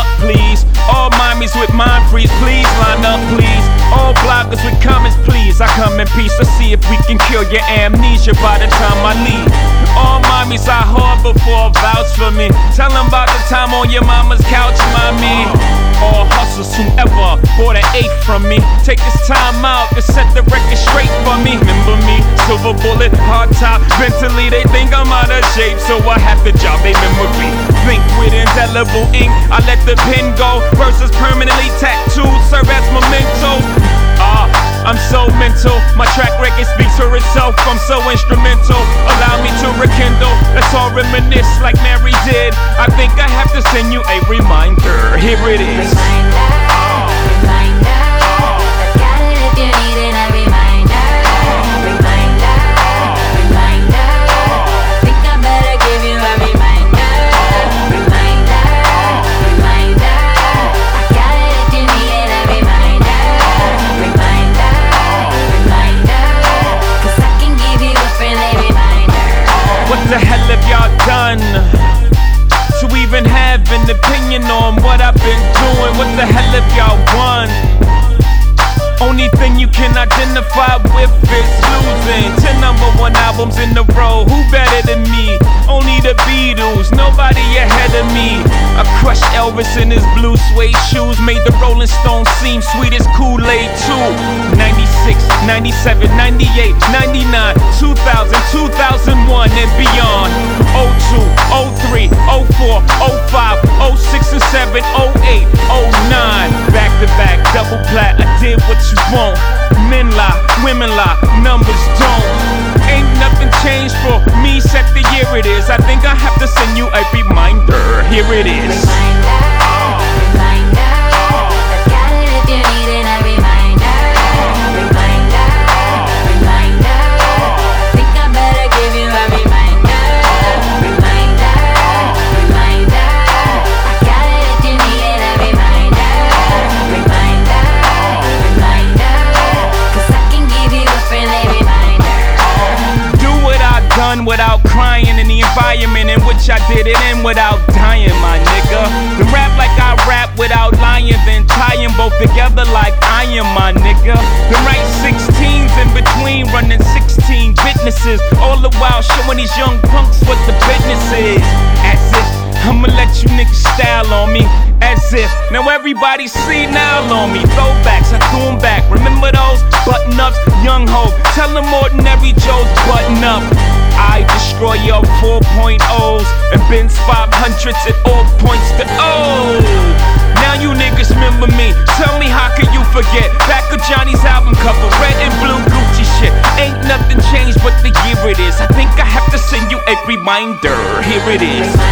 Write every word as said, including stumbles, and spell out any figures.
please. All mommies with mind freeze, please line up, please. All bloggers with comments, please. I come in peace. Let's see if we can cure your amnesia by the time I leave. All mommies I harbor for vouch for me. Tell them about the time on your mama's couch, mommy. All hustlers whoever bought an eighth from me. Take this time out to set the record straight for me. Remember me, silver bullet, hard top, mentally they think I'm out of shape, so I have to jog their memory. Think with indelible ink, I let the pen go. Verses permanently tattooed, serve as mementos. Ah, I'm so mental, my track record speaks for itself. I'm so instrumental, allow me to rekindle. Let's all reminisce like Mary did. I think I have to send you a reminder. Here it is. Reminder, reminder. I got it if you need it, a reminder. Reminder, reminder. Think I better give you a reminder. Reminder, reminder. I got it if you need it, a reminder. Reminder, reminder. Cause I can give you a friendly reminder. What the hell have y'all done to even have an opinion on what I've been doing? What the hell have y'all won? Only thing you can identify with is losing. Ten number one albums in a row, who better than me? Only the Beatles, nobody ahead of me. I crushed Elvis in his blue suede shoes, made the Rolling Stones seem sweet as Kool-Aid too. Ninety-six, ninety-seven, ninety-eight, ninety-nine, two thousand, two thousand one and beyond. oh two, oh three, oh four, oh five, oh six and seven, oh eight, oh nine. Back to back, double plat, I did what you want. Men lie, women lie, numbers don't. Ain't nothing changed for me, set the year it is. I think I have to send you a reminder. Here it is. Reminder, reminder. I got it if you need it, a reminder. Reminder, reminder. Think I better give you a reminder. Reminder, reminder. I got it if you need it, a reminder. Reminder, reminder. Cause I can give you a friendly reminder. Do what I've done without crying in the environment in which I did it in without dying, my nigga. Then rap like I rap without lying, then tie them both together like I am, my nigga. Then write sixteens in between, running sixteen businesses, all the while showing these young punks what the business is. As if I'ma let you niggas style on me. As if now everybody see now on me. Throwbacks, I threw them back. Remember those button ups, young ho. Tell them ordinary Joe's button up. I destroy your four point ohs and Benz five hundreds at all points to oh. Now you niggas remember me. Tell me how can you forget? Back of Johnny's album cover, red and blue Gucci shit. Ain't nothing changed but the year it is. I think I have to send you a reminder. Here it is.